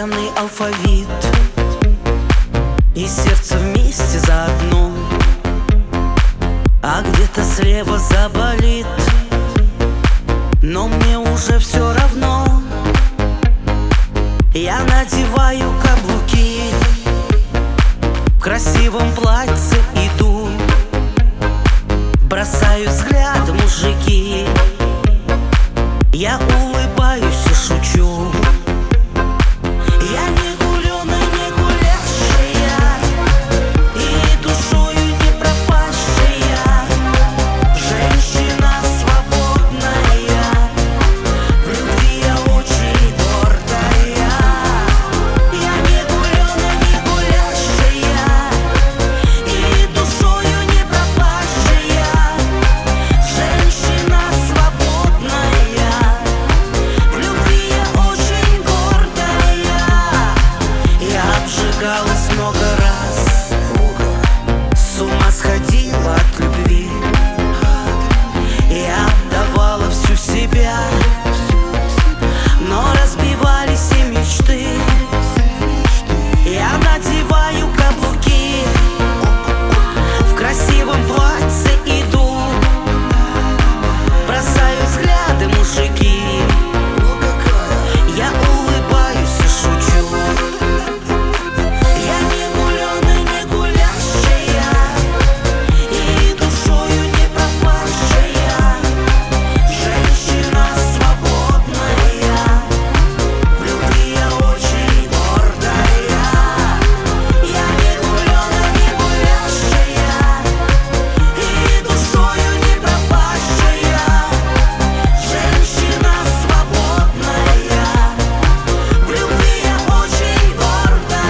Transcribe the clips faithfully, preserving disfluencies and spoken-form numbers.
современный алфавит, и сердце вместе заодно. А где-то слева заболит, но мне уже все равно. Я надеваю каблуки, в красивом платье иду, бросаю взгляд, мужики. Я улыбаюсь и шучу. Я не гуленая, не гулящая, и душою не пропащая, женщина свободная, в любви я очень гордая. Я не гуленая, не гулящая, и душою не пропащая, женщина свободная, в любви я очень гордая. Я обжигалась много раз, с ума сходила от любви. Я отдавала всю себя, но разбивались и мечты. Я надеваю каблуки, в красивом платье иду, бросаю взгляды, мужики. Я улыбаюсь и шучу. Я не гуленая, не гулящая, и душою не пропащая, женщина свободная, в любви я очень гордая. Я не гуленая, не гулящая, и душою не пропащая, женщина свободная, в любви я очень гордая.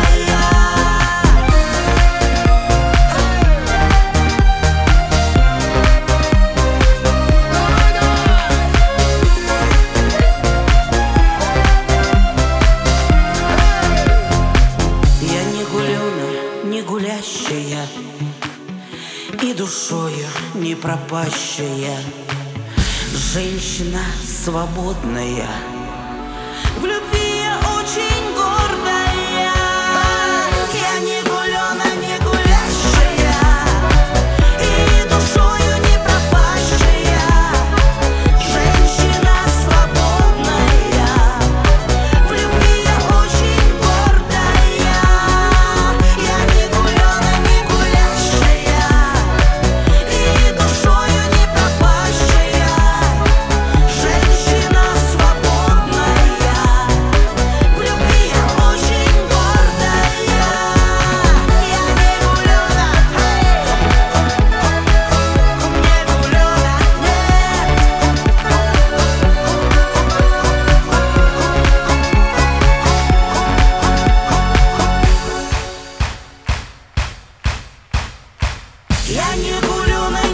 Я не гуленая, не гулящая, и душою не пропащая, женщина свободная, в любви я очень гордая. Я не гуленая, не гулящая, и душою не пропащая, женщина свободная, в любви я очень гордая. Я не гуленая, не гулящая, и душою не пропащая, женщина свободная, в любви я очень гордая. Я не гуленая, не гуленая, нет. Я не гуленая.